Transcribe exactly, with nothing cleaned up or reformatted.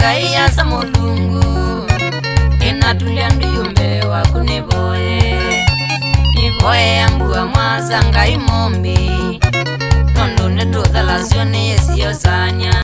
ngai ya samulungu ina tulia ndiyumbe wa kuniboye niboye ambua mwaza ngai mombi tondo neto thalasyo ni yesiyosanya